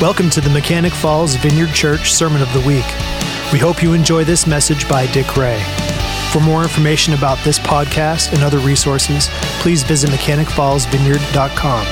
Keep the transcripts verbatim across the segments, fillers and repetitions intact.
Welcome to the Mechanic Falls Vineyard Church Sermon of the Week. We hope you enjoy this message by Dick Ray. For more information about this podcast and other resources, please visit mechanic falls vineyard dot com.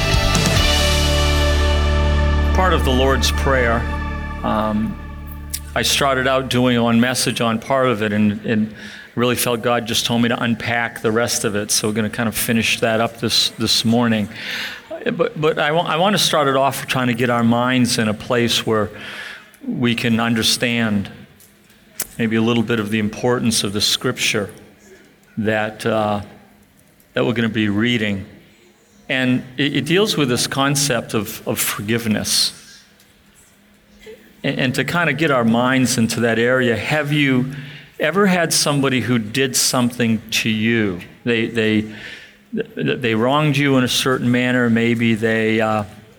Part of the Lord's Prayer, um, I started out doing one message on part of it, and, and really felt God just told me to unpack the rest of it. So we're going to kind of finish that up this this morning. But but I want I want to start it off trying to get our minds in a place where we can understand maybe a little bit of the importance of the Scripture that uh, that we're going to be reading, and it, it deals with this concept of of forgiveness. And, and to kind of get our minds into that area, have you ever had somebody who did something to you? They they. They wronged you in a certain manner. Maybe they, uh,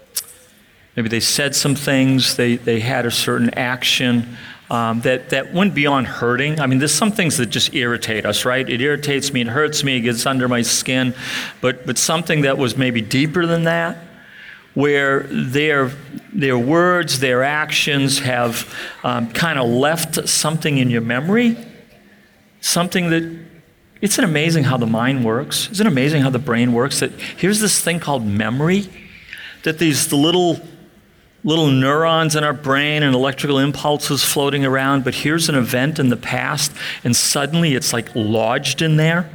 maybe they said some things. They they had a certain action um, that that went beyond hurting. I mean, there's some things that just irritate us, right? It irritates me. It hurts me. It gets under my skin. But but something that was maybe deeper than that, where their their words, their actions have um, kind of left something in your memory, something that. Isn't it amazing how the mind works? Isn't it amazing how the brain works? That here's this thing called memory, that these the little little neurons in our brain and electrical impulses floating around, but here's an event in the past, and suddenly it's like lodged in there,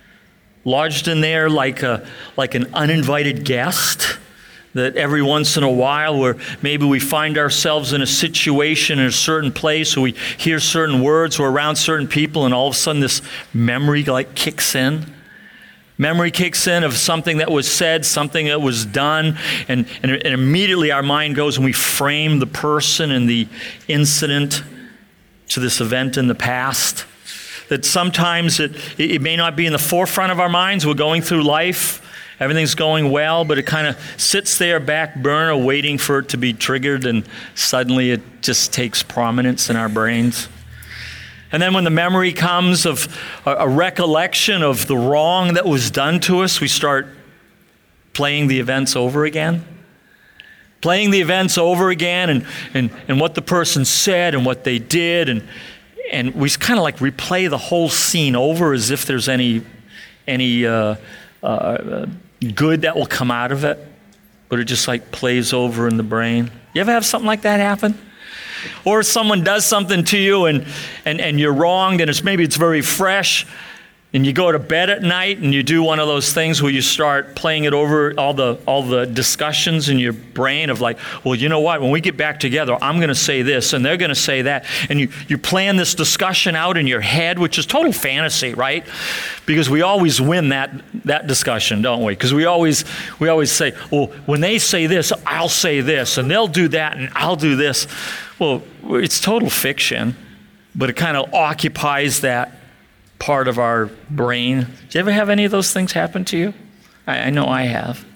lodged in there like a like an uninvited guest. That every once in a while where maybe we find ourselves in a situation in a certain place, or we hear certain words, or around certain people, and all of a sudden this memory like kicks in. Memory kicks in of something that was said, something that was done, and, and, and immediately our mind goes and we frame the person and the incident to this event in the past. That sometimes it, it may not be in the forefront of our minds. We're going through life. Everything's going well, but it kind of sits there back burner waiting for it to be triggered, and suddenly it just takes prominence in our brains. And then when the memory comes of a, a recollection of the wrong that was done to us, we start playing the events over again. Playing the events over again and, and, and what the person said and what they did, and and we kind of like replay the whole scene over as if there's any any uh, uh, good that will come out of it, but it just like plays over in the brain. You ever have something like that happen? Or someone does something to you and, and, and you're wronged, and it's maybe it's very fresh, and you go to bed at night and you do one of those things where you start playing it over, all the all the discussions in your brain of like, well, you know what, when we get back together, I'm going to say this and they're going to say that. And you, you plan this discussion out in your head, which is total fantasy, right? Because we always win that that discussion, don't we? Because we always we always say, well, when they say this, I'll say this, and they'll do that, and I'll do this. Well, it's total fiction, but it kind of occupies that part of our brain. Do you ever have any of those things happen to you? I, I know I have.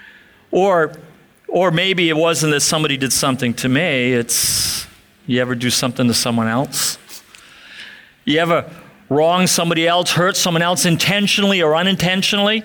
Or or maybe it wasn't that somebody did something to me. It's, you ever do something to someone else? You ever wrong somebody else, hurt someone else intentionally or unintentionally?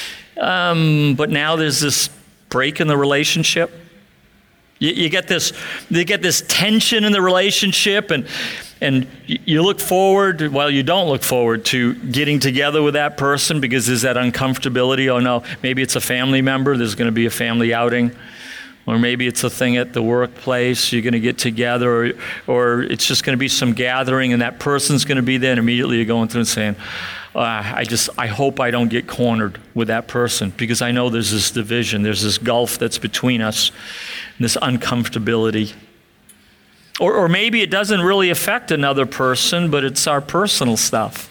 Um, but now there's this break in the relationship. You, you get this, you get this tension in the relationship, and And you look forward, well, you don't look forward to getting together with that person because there's that uncomfortability. Oh no, maybe it's a family member, there's going to be a family outing. Or maybe it's a thing at the workplace, you're going to get together, or, or it's just going to be some gathering and that person's going to be there, and immediately you're going through and saying, uh, I just, I hope I don't get cornered with that person, because I know there's this division, there's this gulf that's between us, and this uncomfortability. Or, or maybe it doesn't really affect another person, but it's our personal stuff.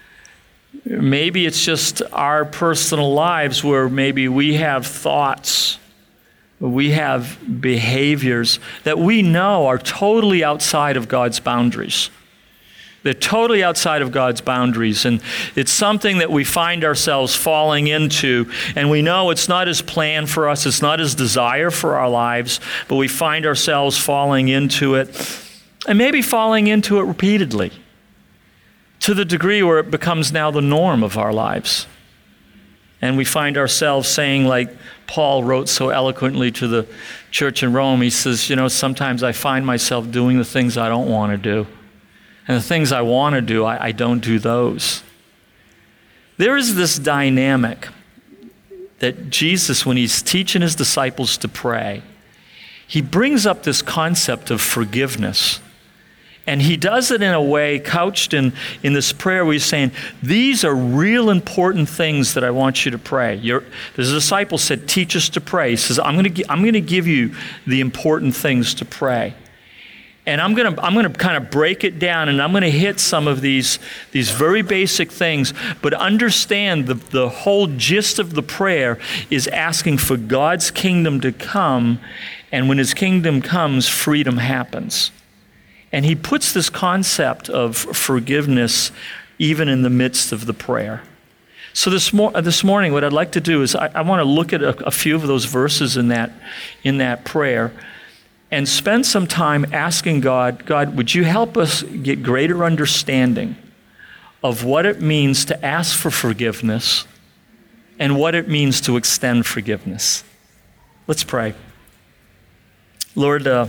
Maybe it's just our personal lives where maybe we have thoughts, we have behaviors that we know are totally outside of God's boundaries. They're totally outside of God's boundaries, and it's something that we find ourselves falling into, and we know it's not His plan for us, it's not His desire for our lives, but we find ourselves falling into it, and maybe falling into it repeatedly, to the degree where it becomes now the norm of our lives. And we find ourselves saying, like Paul wrote so eloquently to the church in Rome. He says, you know, sometimes I find myself doing the things I don't want to do. And the things I want to do, I, I don't do those. There is this dynamic that Jesus, when he's teaching his disciples to pray, he brings up this concept of forgiveness. And he does it in a way couched in, in this prayer where he's saying, these are real important things that I want you to pray. Your, the disciple said, teach us to pray. He says, I'm going to I'm going to give you the important things to pray. And I'm going to I'm going to kind of break it down, and I'm going to hit some of these, these very basic things. But understand the, the whole gist of the prayer is asking for God's kingdom to come. And when his kingdom comes, freedom happens. And he puts this concept of forgiveness even in the midst of the prayer. So this, mor- this morning, what I'd like to do is I, I want to look at a, a few of those verses in that, in that prayer and spend some time asking God, God, would you help us get greater understanding of what it means to ask for forgiveness and what it means to extend forgiveness? Let's pray. Lord, uh,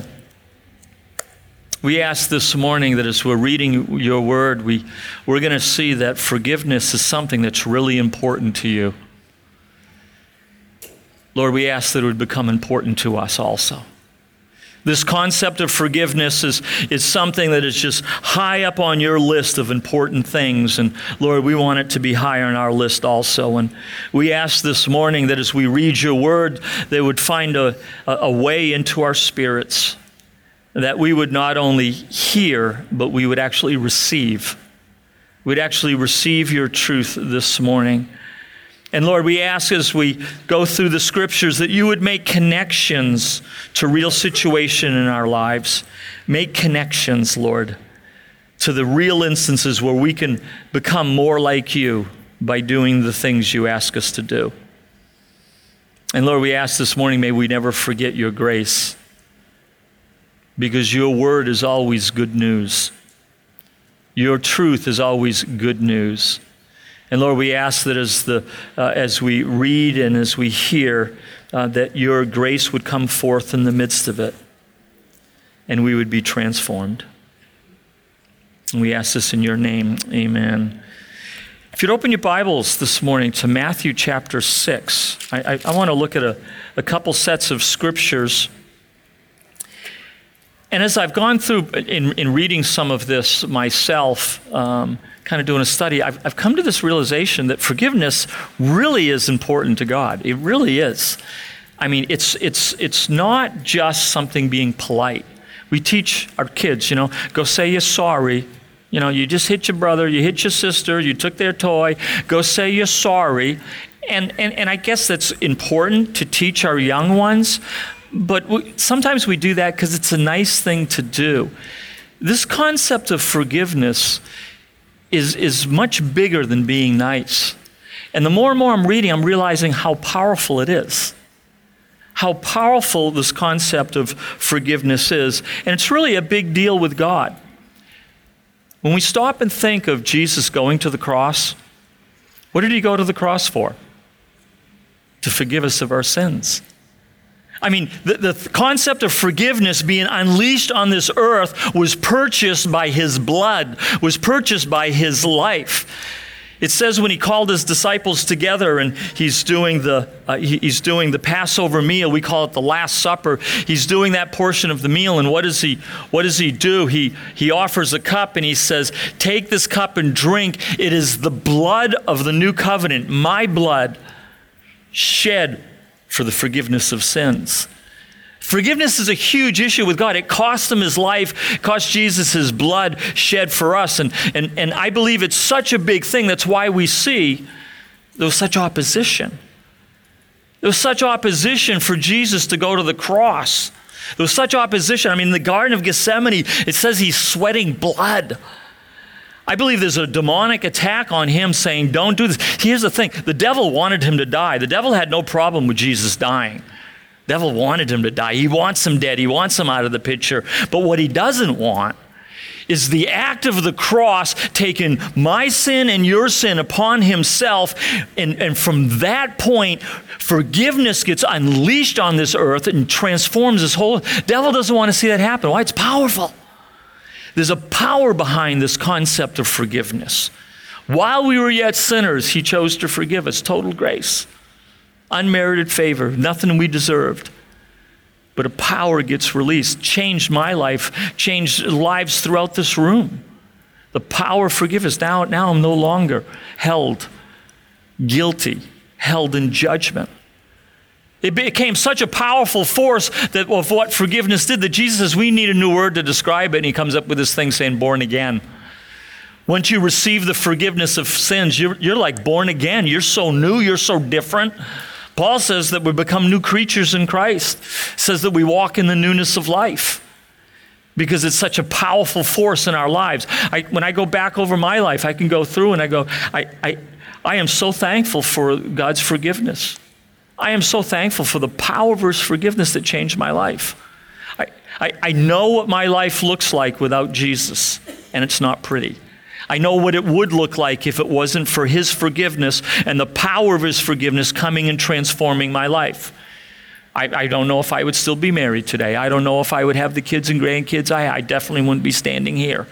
we ask this morning that as we're reading your word, we, we're going to see that forgiveness is something that's really important to you. Lord, we ask that it would become important to us also. This concept of forgiveness is, is something that is just high up on your list of important things. And Lord, we want it to be higher on our list also. And we ask this morning that as we read your word, they would find a, a way into our spirits, that we would not only hear, but we would actually receive. We'd actually receive your truth this morning. And Lord, we ask as we go through the scriptures that you would make connections to real situation in our lives. Make connections, Lord, to the real instances where we can become more like you by doing the things you ask us to do. And Lord, we ask this morning, may we never forget your grace, because your word is always good news. Your truth is always good news. And Lord, we ask that as the uh, as we read and as we hear, uh, that your grace would come forth in the midst of it, and we would be transformed. And we ask this in your name, amen. If you'd open your Bibles this morning to Matthew chapter six, I, I, I want to look at a, a couple sets of scriptures. And as I've gone through in, in reading some of this myself, um, kind of doing a study, I've, I've come to this realization that forgiveness really is important to God. It really is. I mean, it's it's it's not just something being polite. We teach our kids, you know, go say you're sorry. You know, you just hit your brother, you hit your sister, you took their toy, go say you're sorry. And and, and I guess that's important to teach our young ones. But we, sometimes we do that because it's a nice thing to do. This concept of forgiveness is, is much bigger than being nice. And the more and more I'm reading, I'm realizing how powerful it is. How powerful this concept of forgiveness is. And it's really a big deal with God. When we stop and think of Jesus going to the cross, what did he go to the cross for? To forgive us of our sins. I mean, the, the concept of forgiveness being unleashed on this earth was purchased by his blood, was purchased by his life. It says when he called his disciples together and he's doing the uh, he, he's doing the Passover meal, we call it the Last Supper. He's doing that portion of the meal, and what does he what does he do? He he offers a cup and he says, "Take this cup and drink. It is the blood of the new covenant, my blood, shed for the forgiveness of sins." Forgiveness is a huge issue with God. It cost him his life, it cost Jesus his blood shed for us. And, and, and I believe it's such a big thing. That's why we see there was such opposition. There was such opposition for Jesus to go to the cross. There was such opposition. I mean, in the Garden of Gethsemane, it says he's sweating blood. I believe there's a demonic attack on him saying, don't do this. Here's the thing. The devil wanted him to die. The devil had no problem with Jesus dying. The devil wanted him to die. He wants him dead. He wants him out of the picture. But what he doesn't want is the act of the cross taking my sin and your sin upon himself. And, and from that point, forgiveness gets unleashed on this earth and transforms this whole. Devil doesn't want to see that happen. Why? It's powerful. There's a power behind this concept of forgiveness. While we were yet sinners, he chose to forgive us. Total grace. Unmerited favor. Nothing we deserved. But a power gets released. Changed my life. Changed lives throughout this room. The power of forgiveness. Now, now I'm no longer held guilty, held in judgment. It became such a powerful force that of what forgiveness did that Jesus says we need a new word to describe it. And he comes up with this thing saying born again. Once you receive the forgiveness of sins, you're, you're like born again. You're so new. You're so different. Paul says that we become new creatures in Christ. Says that we walk in the newness of life because it's such a powerful force in our lives. I, when I go back over my life, I can go through and I go, I, I, I am so thankful for God's forgiveness. I am so thankful for the power of his forgiveness that changed my life. I, I, I know what my life looks like without Jesus, and it's not pretty. I know what it would look like if it wasn't for his forgiveness and the power of his forgiveness coming and transforming my life. I, I don't know if I would still be married today. I don't know if I would have the kids and grandkids. I, I definitely wouldn't be standing here.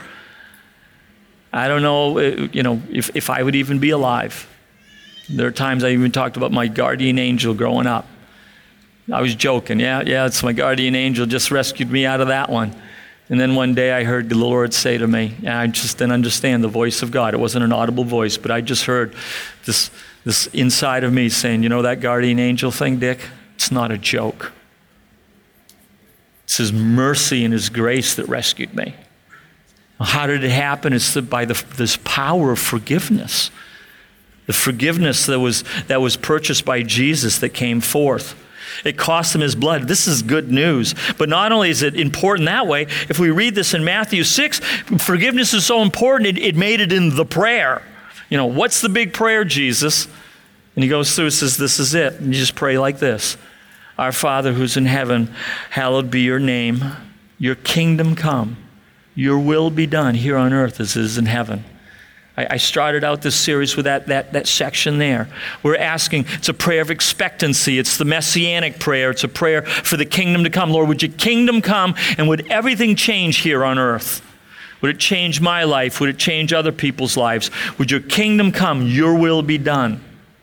I don't know, you know, if, if I would even be alive. There are times I even talked about my guardian angel growing up. I was joking. Yeah, yeah, it's my guardian angel just rescued me out of that one. And then one day I heard the Lord say to me, and I just didn't understand the voice of God. It wasn't an audible voice, but I just heard this, this inside of me saying, you know that guardian angel thing, Dick? It's not a joke. It's his mercy and his grace that rescued me. How did it happen? It's the, by the, this power of forgiveness. The forgiveness that was, that was purchased by Jesus that came forth. It cost him his blood. This is good news. But not only is it important that way, if we read this in Matthew six, forgiveness is so important, it, it made it in the prayer. You know, what's the big prayer, Jesus? And he goes through and says, this is it. And you just pray like this. Our Father who's in heaven, hallowed be your name. Your kingdom come. Your will be done here on earth as it is in heaven. I started out this series with that, that, that section there. We're asking, it's a prayer of expectancy. It's the messianic prayer. It's a prayer for the kingdom to come. Lord, would your kingdom come and would everything change here on earth? Would it change my life? Would it change other people's lives? Would your kingdom come? Your will be done.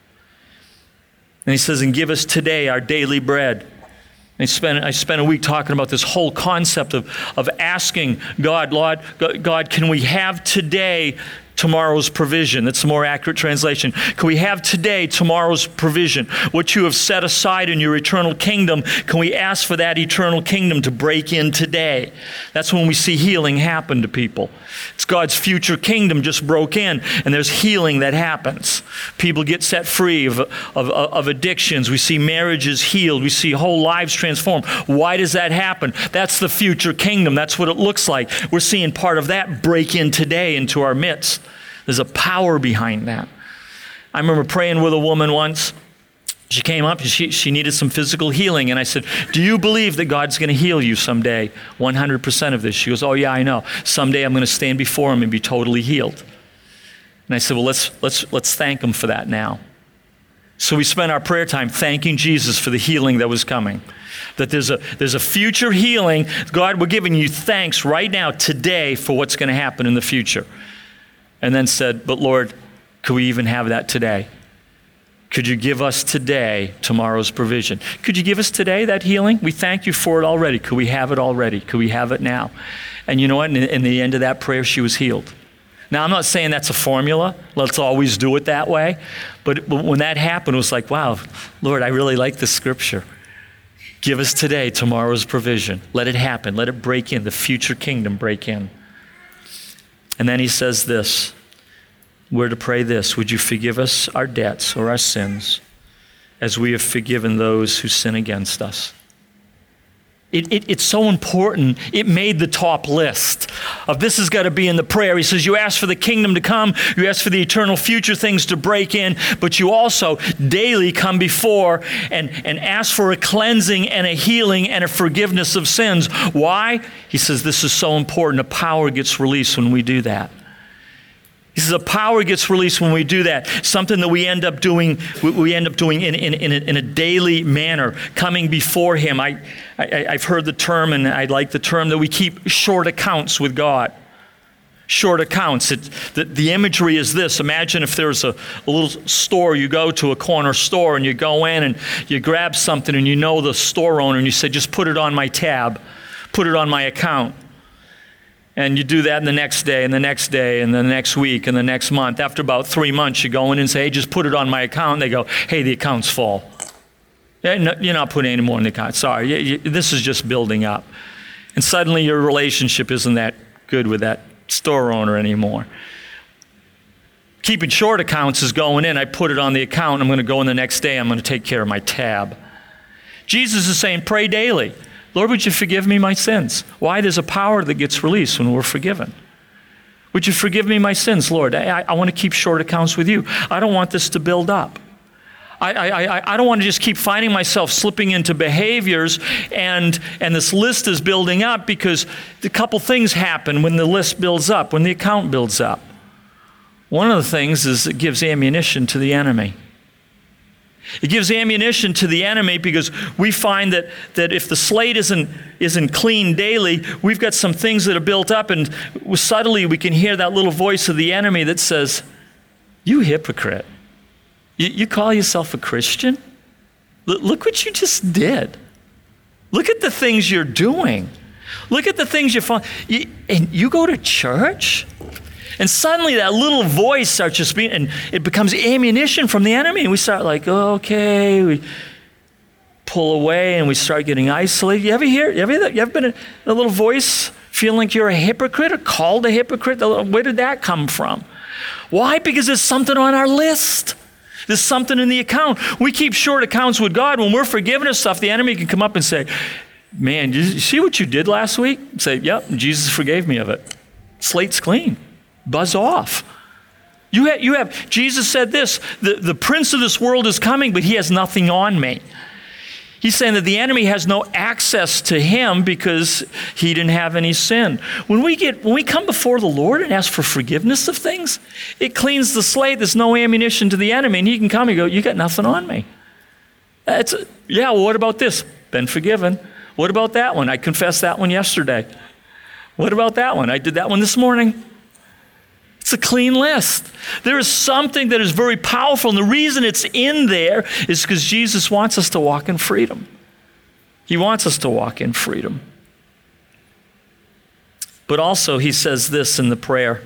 And he says, and give us today our daily bread. I spent, I spent a week talking about this whole concept of, of asking God, Lord, God, can we have today tomorrow's provision? That's a more accurate translation. Can we have today tomorrow's provision? What you have set aside in your eternal kingdom, can we ask for that eternal kingdom to break in today? That's when we see healing happen to people. It's God's future kingdom just broke in, and there's healing that happens. People get set free of, of, of addictions. We see marriages healed. We see whole lives transformed. Why does that happen? That's the future kingdom. That's what it looks like. We're seeing part of that break in today into our midst. There's a power behind that. I remember praying with a woman once. She came up, she, she needed some physical healing. And I said, do you believe that God's going to heal you someday? one hundred percent of this. She goes, oh yeah, I know. Someday I'm going to stand before him and be totally healed. And I said, well, let's, let's, let's thank him for that now. So we spent our prayer time thanking Jesus for the healing that was coming. That there's a, there's a future healing. God, we're giving you thanks right now, today, for what's going to happen in the future. And then said, but Lord, could we even have that today? Could you give us today tomorrow's provision? Could you give us today that healing? We thank you for it already. Could we have it already? Could we have it now? And you know what? In, in the end of that prayer, she was healed. Now, I'm not saying that's a formula. Let's always do it that way. But when that happened, it was like, wow, Lord, I really like this scripture. Give us today tomorrow's provision. Let it happen. Let it break in. The future kingdom break in. And then he says this, we're to pray this, would you forgive us our debts or our sins as we have forgiven those who sin against us? It, it, it's so important. It made the top list of this has got to be in the prayer. He says, you ask for the kingdom to come, you ask for the eternal future things to break in, but you also daily come before and, and ask for a cleansing and a healing and a forgiveness of sins. Why? He says this is so important. A power gets released when we do that. He says a power gets released when we do that. Something that we end up doing, we end up doing in, in, in, a, in a daily manner, coming before him. I, I, I've heard the term, and I like the term, that we keep short accounts with God. Short accounts. It, the, the imagery is this. Imagine if there's a, a little store, you go to a corner store and you go in and you grab something and you know the store owner and you say, just put it on my tab, put it on my account. And you do that the next day and the next day and the next week and the next month. After about three months, you go in and say, hey, just put it on my account. And they go, hey, the account's full. You're not putting any more in the account. Sorry, this is just building up. And suddenly your relationship isn't that good with that store owner anymore. Keeping short accounts is going in. I put it on the account. I'm going to go in the next day. I'm going to take care of my tab. Jesus is saying, pray daily. Lord, would you forgive me my sins? Why? There's a power that gets released when we're forgiven. Would you forgive me my sins, Lord? I, I want to keep short accounts with you. I don't want this to build up. I, I, I don't want to just keep finding myself slipping into behaviors and, and this list is building up, because a couple things happen when the list builds up, when the account builds up. One of the things is it gives ammunition to the enemy. It gives ammunition to the enemy because we find that, that if the slate isn't, isn't clean daily, we've got some things that are built up, and subtly we can hear that little voice of the enemy that says, you hypocrite. You, you call yourself a Christian? L- look what you just did. Look at the things you're doing. Look at the things you're following. You, and you go to church? And suddenly that little voice starts just being, and it becomes ammunition from the enemy. And we start like, oh, okay, we pull away and we start getting isolated. You ever hear, you ever, you ever been a, a little voice feeling like you're a hypocrite or called a hypocrite? Where did that come from? Why? Because there's something on our list. There's something in the account. We keep short accounts with God. When we're forgiven of stuff, the enemy can come up and say, man, you see what you did last week? Say, yep, Jesus forgave me of it. Slate's clean. Buzz off. You have, you have, Jesus said this, the, the prince of this world is coming, but he has nothing on me. He's saying that the enemy has no access to him because he didn't have any sin. When we get, when we come before the Lord and ask for forgiveness of things, it cleans the slate. There's no ammunition to the enemy, and he can come and go, you got nothing on me. That's, yeah, well, what about this? Been forgiven. What about that one? I confessed that one yesterday. What about that one? I did that one this morning. It's a clean list. There is something that is very powerful, and the reason it's in there is because Jesus wants us to walk in freedom. He wants us to walk in freedom. But also, he says this in the prayer.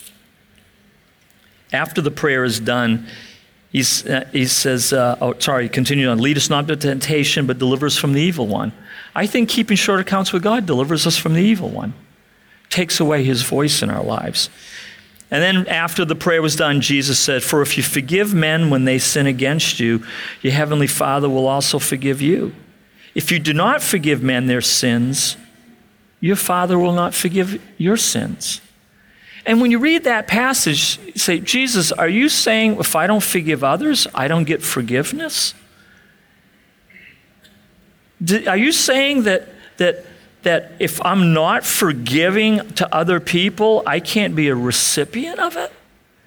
After the prayer is done, he's, uh, he says, uh, oh, sorry, continue on, lead us not into temptation, but deliver us from the evil one. I think keeping short accounts with God delivers us from the evil one. Takes away his voice in our lives. And then after the prayer was done, Jesus said, for if you forgive men when they sin against you, your heavenly Father will also forgive you. If you do not forgive men their sins, your Father will not forgive your sins. And when you read that passage, you say, Jesus, are you saying if I don't forgive others, I don't get forgiveness? Are you saying that that that if I'm not forgiving to other people, I can't be a recipient of it?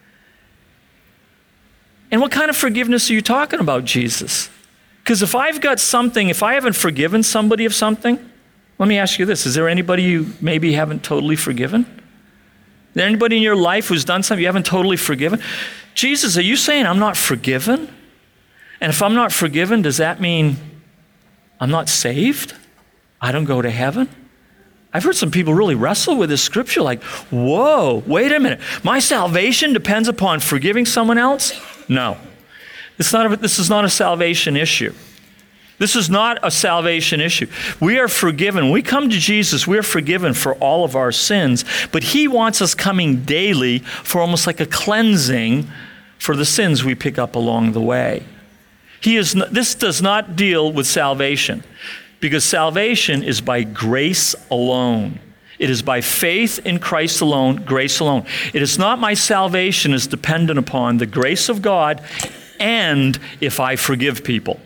And what kind of forgiveness are you talking about, Jesus? Because if I've got something, if I haven't forgiven somebody of something, let me ask you this, is there anybody you maybe haven't totally forgiven? Is there anybody in your life who's done something you haven't totally forgiven? Jesus, are you saying I'm not forgiven? And if I'm not forgiven, does that mean I'm not saved? I don't go to heaven? I've heard some people really wrestle with this scripture like, whoa, wait a minute. My salvation depends upon forgiving someone else? No. It's not a, this is not a salvation issue. This is not a salvation issue. We are forgiven. When we come to Jesus, we are forgiven for all of our sins, but he wants us coming daily for almost like a cleansing for the sins we pick up along the way. He is. Not, this does not deal with salvation. Because salvation is by grace alone. It is by faith in Christ alone, grace alone. It is not my salvation is dependent upon the grace of God and if I forgive people.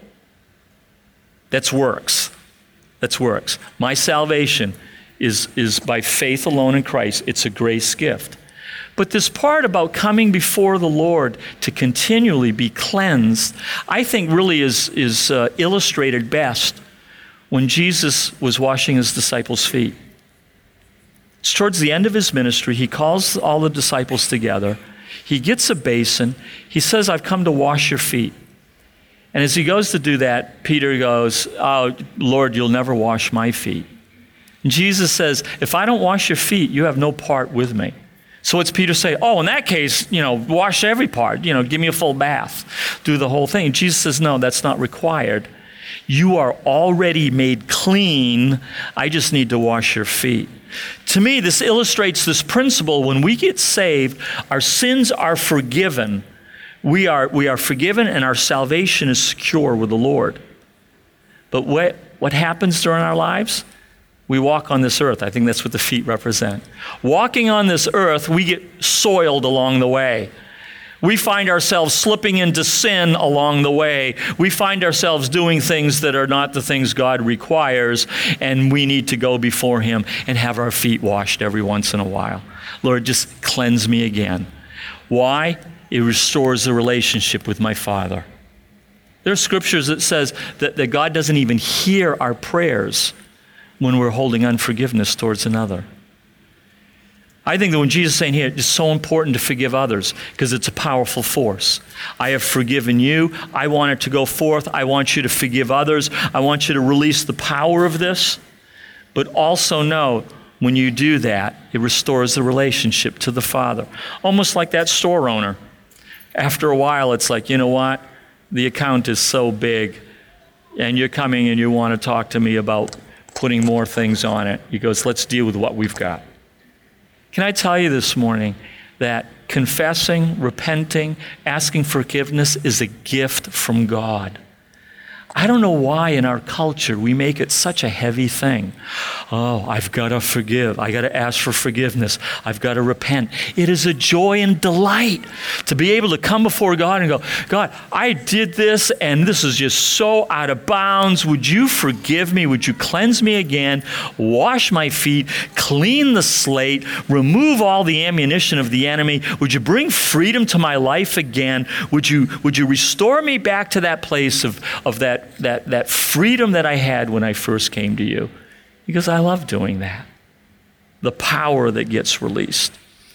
That's works. That's works. My salvation is, is by faith alone in Christ. It's a grace gift. But this part about coming before the Lord to continually be cleansed, I think really is, is uh, illustrated best when Jesus was washing his disciples' feet. It's towards the end of his ministry. He calls all the disciples together. He gets a basin. He says, I've come to wash your feet. And as he goes to do that, Peter goes, oh, Lord, you'll never wash my feet. And Jesus says, if I don't wash your feet, you have no part with me. So what's Peter say? Oh, in that case, you know, wash every part. You know, give me a full bath. Do the whole thing. Jesus says, no, that's not required. You are already made clean. I just need to wash your feet. To me, this illustrates this principle. When we get saved, our sins are forgiven. We are, we are forgiven and our salvation is secure with the Lord. But what, what happens during our lives? We walk on this earth. I think that's what the feet represent. Walking on this earth, we get soiled along the way. We find ourselves slipping into sin along the way. We find ourselves doing things that are not the things God requires, and we need to go before him and have our feet washed every once in a while. Lord, just cleanse me again. Why? It restores the relationship with my Father. There are scriptures that says that, that God doesn't even hear our prayers when we're holding unforgiveness towards another. I think that when Jesus is saying here, it's so important to forgive others because it's a powerful force. I have forgiven you. I want it to go forth. I want you to forgive others. I want you to release the power of this. But also know, when you do that, it restores the relationship to the Father. Almost like that store owner. After a while, it's like, you know what? The account is so big, and you're coming and you want to talk to me about putting more things on it. He goes, let's deal with what we've got. Can I tell you this morning that confessing, repenting, asking forgiveness is a gift from God? I don't know why in our culture we make it such a heavy thing. Oh, I've got to forgive. I got to ask for forgiveness. I've got to repent. It is a joy and delight to be able to come before God and go, God, I did this and this is just so out of bounds. Would you forgive me? Would you cleanse me again? Wash my feet, clean the slate, remove all the ammunition of the enemy. Would you bring freedom to my life again? Would you, would you restore me back to that place of, of that That, that freedom that I had when I first came to you? Because I love doing that. The power that gets released.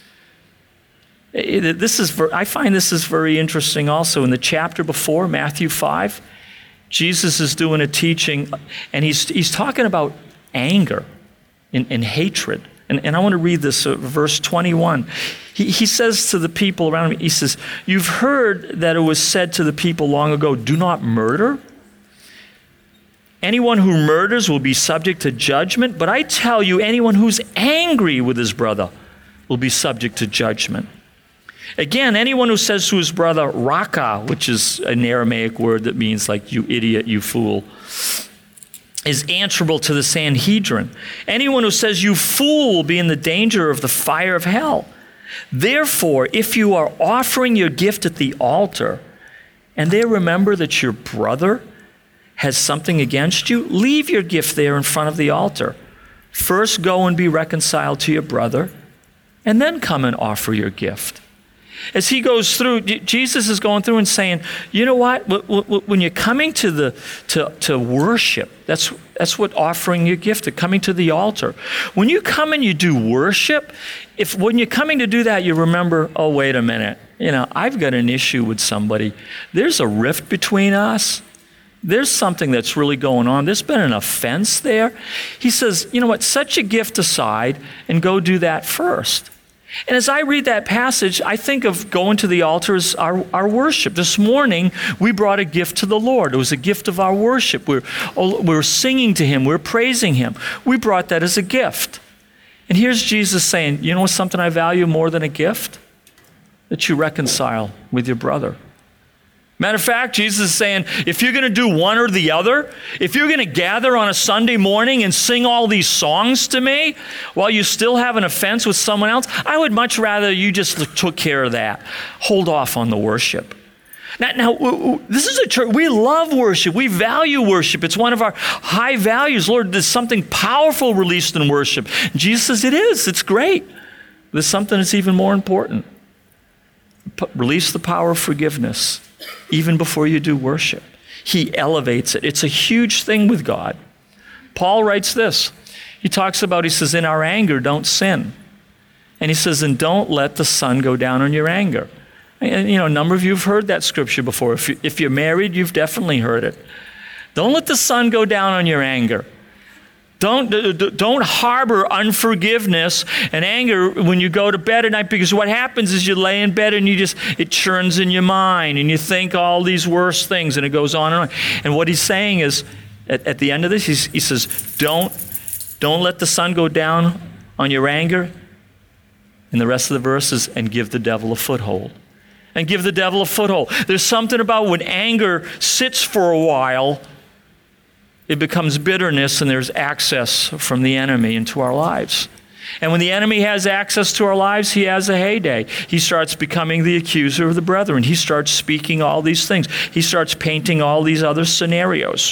It, this is, I find this is very interesting also. In the chapter before, Matthew five, Jesus is doing a teaching, and he's, he's talking about anger and, and hatred. And, and I want to read this, uh, verse twenty-one. He, he says to the people around him, he says, you've heard that it was said to the people long ago, do not murder. Anyone who murders will be subject to judgment, but I tell you, anyone who's angry with his brother will be subject to judgment. Again, anyone who says to his brother, raka, which is an Aramaic word that means like you idiot, you fool, is answerable to the Sanhedrin. Anyone who says you fool will be in the danger of the fire of hell. Therefore, if you are offering your gift at the altar, and there remember that your brother has something against you, leave your gift there in front of the altar. First go and be reconciled to your brother, and then come and offer your gift. As he goes through, Jesus is going through and saying, you know what? When you're coming to the to, to worship, that's that's what offering your gift, coming to the altar. When you come and you do worship, if when you're coming to do that, you remember, oh, wait a minute, you know, I've got an issue with somebody. There's a rift between us. There's something that's really going on. There's been an offense there. He says, you know what, set your gift aside and go do that first. And as I read that passage, I think of going to the altar as our, our worship. This morning, we brought a gift to the Lord. It was a gift of our worship. We're, we're singing to him. We're praising him. We brought that as a gift. And here's Jesus saying, you know what's something I value more than a gift? That you reconcile with your brother. Matter of fact, Jesus is saying, if you're going to do one or the other, if you're going to gather on a Sunday morning and sing all these songs to me while you still have an offense with someone else, I would much rather you just took care of that. Hold off on the worship. Now, now, this is a church. We love worship. We value worship. It's one of our high values. Lord, there's something powerful released in worship. Jesus says it is. It's great. There's something that's even more important. P- release the power of forgiveness even before you do worship. He elevates it. It's a huge thing with God. Paul writes this. He talks about, he says, in our anger, don't sin. And he says, and don't let the sun go down on your anger. And, you know, a number of you have heard that scripture before. If, you, if you're married, you've definitely heard it. Don't let the sun go down on your anger. Don't, don't harbor unforgiveness and anger when you go to bed at night, because what happens is you lay in bed and you just, it churns in your mind and you think all these worse things and it goes on and on. And what he's saying is, at, at the end of this, he's, he says, don't, don't let the sun go down on your anger. And the rest of the verses, and give the devil a foothold. And give the devil a foothold. There's something about when anger sits for a while, it becomes bitterness and there's access from the enemy into our lives. And when the enemy has access to our lives, he has a heyday. He starts becoming the accuser of the brethren. He starts speaking all these things. He starts painting all these other scenarios.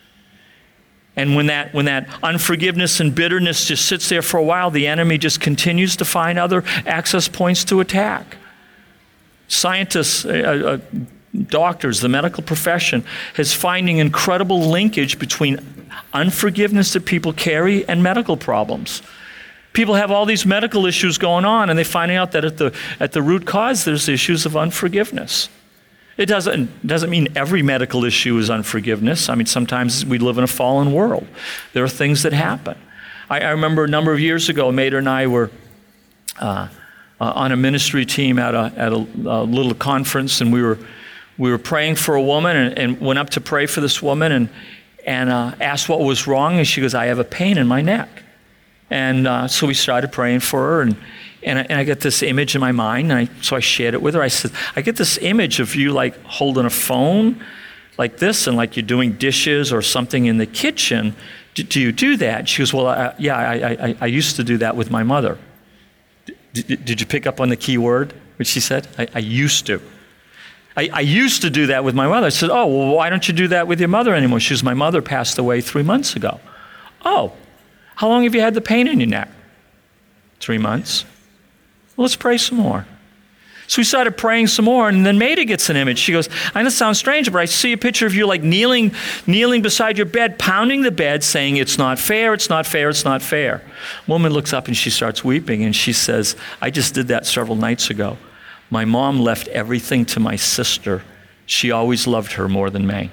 And when that when that unforgiveness and bitterness just sits there for a while, the enemy just continues to find other access points to attack. Scientists, uh, uh, doctors, the medical profession is finding incredible linkage between unforgiveness that people carry and medical problems. People have all these medical issues going on, and they're finding out that at the at the root cause, there's issues of unforgiveness. It doesn't doesn't mean every medical issue is unforgiveness. I mean, sometimes we live in a fallen world. There are things that happen. I, I remember a number of years ago, Mater and I were uh, uh, on a ministry team at a at a, a little conference, and we were we were praying for a woman, and, and went up to pray for this woman, and and uh, asked what was wrong, and she goes, "I have a pain in my neck." And uh, so we started praying for her, and and I, and I get this image in my mind, and I, so I shared it with her. I said, I get this image of you like holding a phone like this, and like you're doing dishes or something in the kitchen. Do, do you do that? She goes, well, I, yeah, I, I, I used to do that with my mother. D- did you pick up on the key word, which she said? I, I used to. I, I used to do that with my mother. I said, oh, well, why don't you do that with your mother anymore? She goes, my mother passed away three months ago. Oh, how long have you had the pain in your neck? Three months. Well, let's pray some more. So we started praying some more, and then Maida gets an image. She goes, I know this sounds strange, but I see a picture of you like kneeling, kneeling beside your bed, pounding the bed, saying, it's not fair, it's not fair, it's not fair. Woman looks up and she starts weeping, and she says, I just did that several nights ago. My mom left everything to my sister. She always loved her more than me.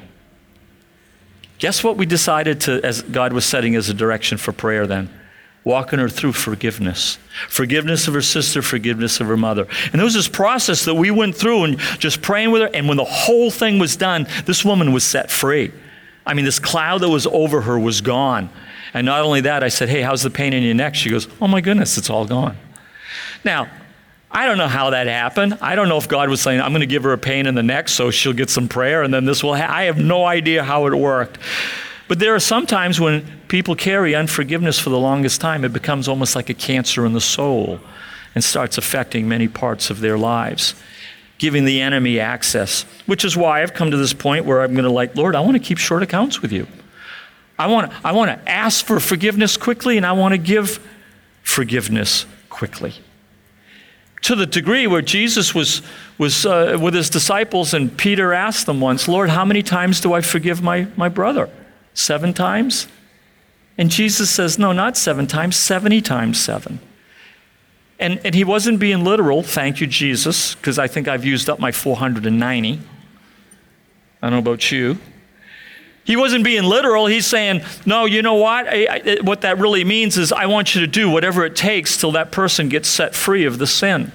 Guess what we decided to, as God was setting as a direction for prayer then? Walking her through forgiveness. Forgiveness of her sister, forgiveness of her mother. And there was this process that we went through and just praying with her, and when the whole thing was done, this woman was set free. I mean, this cloud that was over her was gone. And not only that, I said, hey, how's the pain in your neck? She goes, oh my goodness, it's all gone. Now, I don't know how that happened. I don't know if God was saying, I'm going to give her a pain in the neck so she'll get some prayer and then this will ha-. I have no idea how it worked. But there are some times when people carry unforgiveness for the longest time, it becomes almost like a cancer in the soul and starts affecting many parts of their lives, giving the enemy access, which is why I've come to this point where I'm going to like, Lord, I want to keep short accounts with you. I want, I want to ask for forgiveness quickly, and I want to give forgiveness quickly. To the degree where Jesus was was uh, with his disciples, and Peter asked them once, Lord, how many times do I forgive my, my brother? Seven times? And Jesus says, no, not seven times, seventy times seven. And, and he wasn't being literal, thank you, Jesus, because I think I've used up my four hundred ninety. I don't know about you. He wasn't being literal. He's saying, no, you know what? I, I, what that really means is I want you to do whatever it takes till that person gets set free of the sin.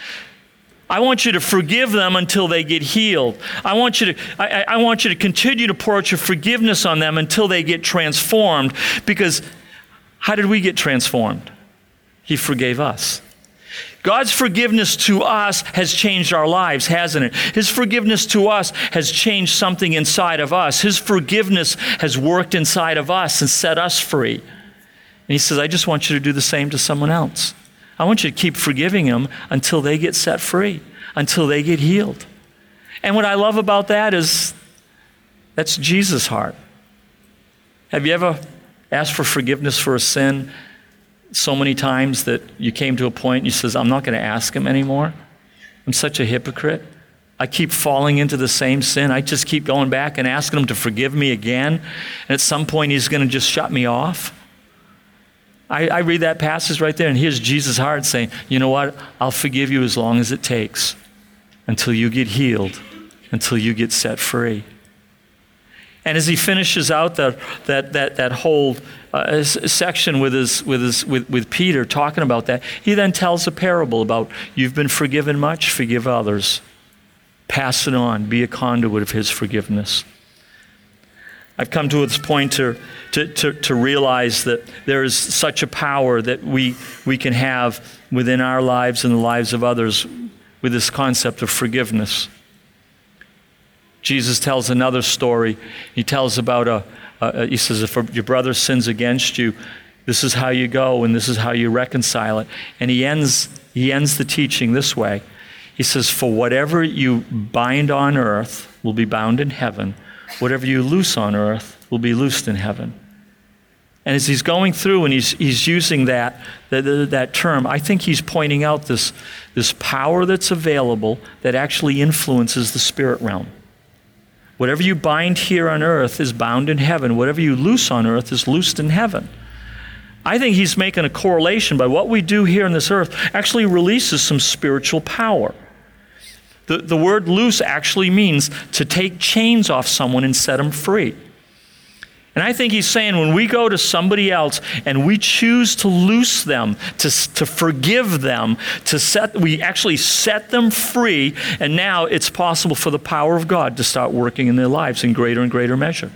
I want you to forgive them until they get healed. I want you to, I, I want you to continue to pour out your forgiveness on them until they get transformed. Because how did we get transformed? He forgave us. God's forgiveness to us has changed our lives, hasn't it? His forgiveness to us has changed something inside of us. His forgiveness has worked inside of us and set us free. And he says, I just want you to do the same to someone else. I want you to keep forgiving them until they get set free, until they get healed. And what I love about that is that's Jesus' heart. Have you ever asked for forgiveness for a sin so many times that you came to a point and you says, I'm not going to ask him anymore? I'm such a hypocrite. I keep falling into the same sin. I just keep going back and asking him to forgive me again. And at some point he's going to just shut me off. I, I read that passage right there, and here's Jesus' heart saying, you know what? I'll forgive you as long as it takes until you get healed, until you get set free. And as he finishes out the, that that that whole uh, section with his with his with, with Peter talking about that, he then tells a parable about you've been forgiven much, forgive others. Pass it on, be a conduit of his forgiveness. I've come to this point to to to, to realize that there is such a power that we we can have within our lives and the lives of others with this concept of forgiveness. Jesus tells another story. He tells about a, a, he says, if your brother sins against you, this is how you go and this is how you reconcile it. And he ends, he ends the teaching this way. He says, for whatever you bind on earth will be bound in heaven. Whatever you loose on earth will be loosed in heaven. And as he's going through and he's he's using that, that, that term, I think he's pointing out this, this power that's available that actually influences the spirit realm. Whatever you bind here on earth is bound in heaven. Whatever you loose on earth is loosed in heaven. I think he's making a correlation by what we do here on this earth actually releases some spiritual power. The, the word loose actually means to take chains off someone and set them free. And I think he's saying when we go to somebody else and we choose to loose them, to, to forgive them, to set, we actually set them free, and now it's possible for the power of God to start working in their lives in greater and greater measure.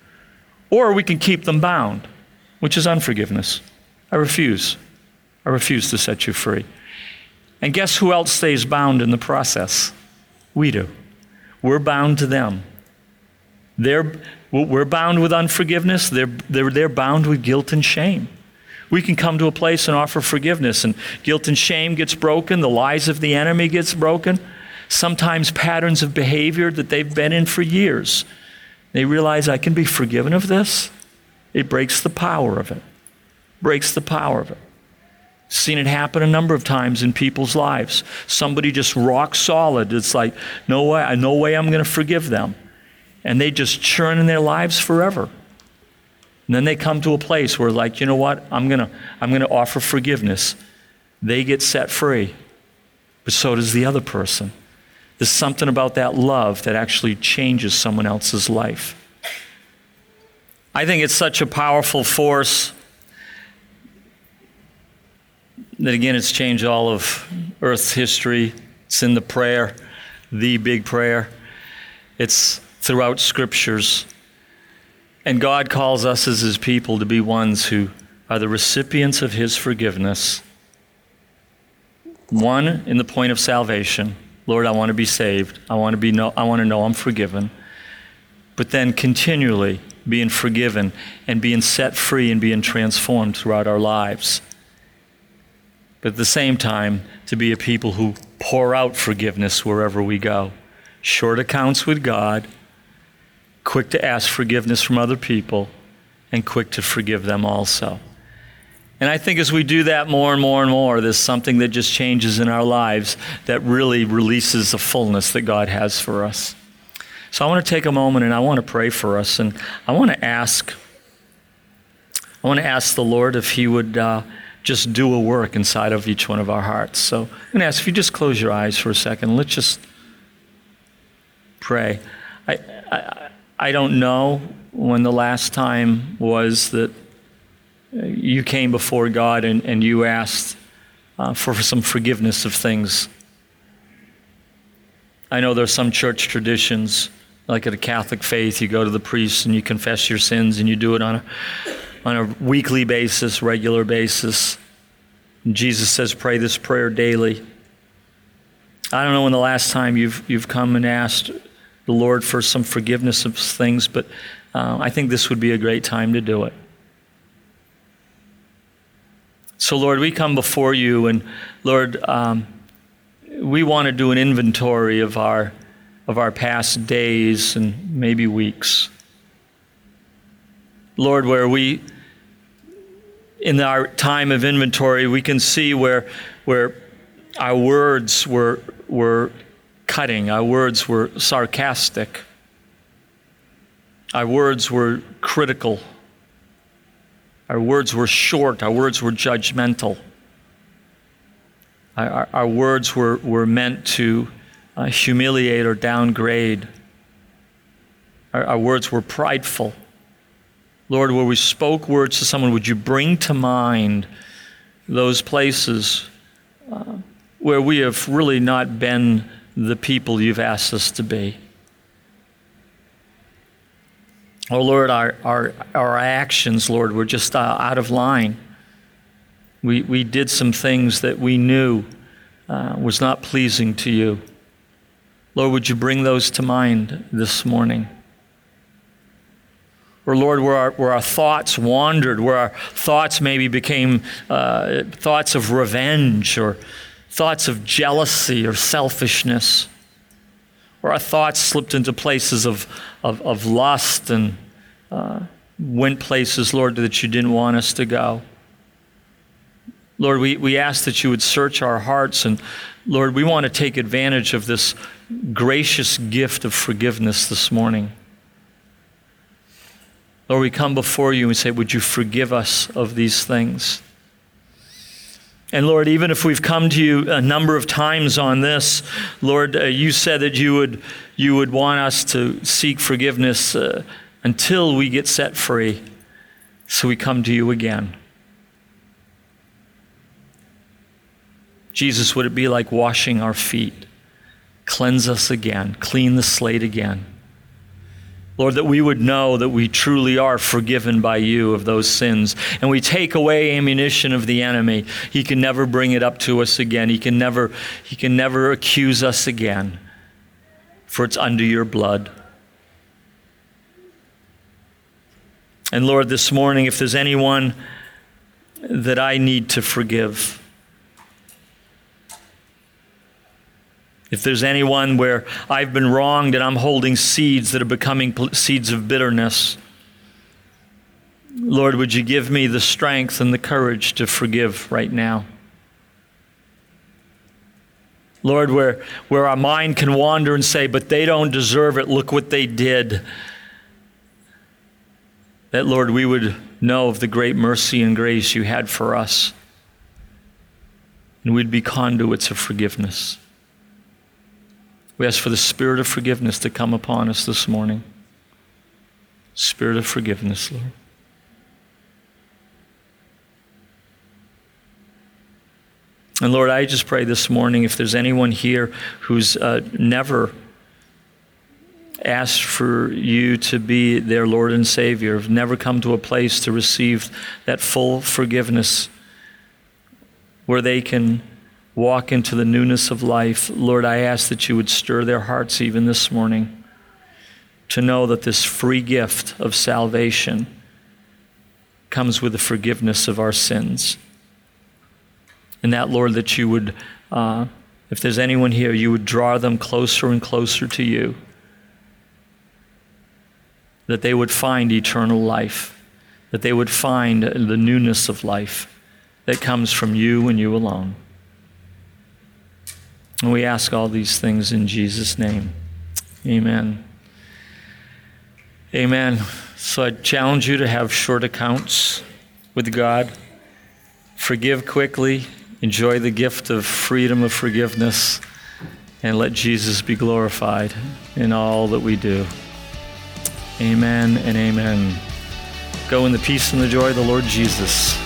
Or we can keep them bound, which is unforgiveness. I refuse. I refuse to set you free. And guess who else stays bound in the process? We do. We're bound to them. They're, we're bound with unforgiveness. They're, they're, they're bound with guilt and shame. We can come to a place and offer forgiveness, and guilt and shame gets broken. The lies of the enemy gets broken. Sometimes patterns of behavior that they've been in for years. They realize I can be forgiven of this. It breaks the power of it. Breaks the power of it. Seen it happen a number of times in people's lives. Somebody just rock solid. It's like, no way, no way I'm going to forgive them. And they just churn in their lives forever. And then they come to a place where, like, you know what? I'm gonna, I'm gonna offer forgiveness. They get set free, but so does the other person. There's something about that love that actually changes someone else's life. I think it's such a powerful force that, again, it's changed all of Earth's history. It's in the prayer, the big prayer. It's throughout scriptures. And God calls us as his people to be ones who are the recipients of his forgiveness. One, in the point of salvation. Lord, I want to be saved. I want to be know, I want to know I'm forgiven. But then continually being forgiven and being set free and being transformed throughout our lives. But at the same time, to be a people who pour out forgiveness wherever we go. Short accounts with God, quick to ask forgiveness from other people, and quick to forgive them also. And I think as we do that more and more and more, there's something that just changes in our lives that really releases the fullness that God has for us. So I want to take a moment and I want to pray for us, and I want to ask, I want to ask the Lord if he would uh, just do a work inside of each one of our hearts. So I'm going to ask if you just close your eyes for a second. Let's just pray. I, I I don't know when the last time was that you came before God and, and you asked uh, for some forgiveness of things. I know there's some church traditions, like at a Catholic faith, you go to the priest and you confess your sins, and you do it on a, on a weekly basis, regular basis. And Jesus says, pray this prayer daily. I don't know when the last time you've you've come and asked the Lord for some forgiveness of things, but uh, I think this would be a great time to do it. So, Lord, we come before you, and Lord, um, we want to do an inventory of our of our past days and maybe weeks. Lord, where we, in our time of inventory, we can see where where our words were were cutting, our words were sarcastic, our words were critical, our words were short, our words were judgmental, our, our, our words were, were meant to uh, humiliate or downgrade, our, our words were prideful. Lord, where we spoke words to someone, would you bring to mind those places uh, where we have really not been the people you've asked us to be? Oh, Lord, our our, our actions, Lord, were just uh, out of line. We, we did some things that we knew uh, was not pleasing to you. Lord, would you bring those to mind this morning? Or Lord, where our, where our thoughts wandered, where our thoughts maybe became uh, thoughts of revenge or thoughts of jealousy or selfishness, or our thoughts slipped into places of, of, of lust and uh, went places, Lord, that you didn't want us to go. Lord, we, we ask that you would search our hearts, and Lord, we want to take advantage of this gracious gift of forgiveness this morning. Lord, we come before you and say, would you forgive us of these things? And Lord, even if we've come to you a number of times on this, Lord, uh, you said that you would you would want us to seek forgiveness uh, until we get set free. So we come to you again. Jesus, would it be like washing our feet? Cleanse us again, clean the slate again. Lord, that we would know that we truly are forgiven by you of those sins. And we take away ammunition of the enemy. He can never bring it up to us again. He can never, he can never accuse us again. For it's under your blood. And Lord, this morning, if there's anyone that I need to forgive, if there's anyone where I've been wronged and I'm holding seeds that are becoming seeds of bitterness, Lord, would you give me the strength and the courage to forgive right now? Lord, where, where our mind can wander and say, but they don't deserve it, look what they did. That, Lord, we would know of the great mercy and grace you had for us. And we'd be conduits of forgiveness. We ask for the spirit of forgiveness to come upon us this morning. Spirit of forgiveness, Lord. And Lord, I just pray this morning, if there's anyone here who's uh, never asked for you to be their Lord and Savior, have never come to a place to receive that full forgiveness where they can walk into the newness of life, Lord, I ask that you would stir their hearts even this morning to know that this free gift of salvation comes with the forgiveness of our sins. And that, Lord, that you would, uh, if there's anyone here, you would draw them closer and closer to you, that they would find eternal life, that they would find the newness of life that comes from you and you alone. And we ask all these things in Jesus' name. Amen. Amen. So I challenge you to have short accounts with God. Forgive quickly. Enjoy the gift of freedom of forgiveness. And let Jesus be glorified in all that we do. Amen and amen. Go in the peace and the joy of the Lord Jesus.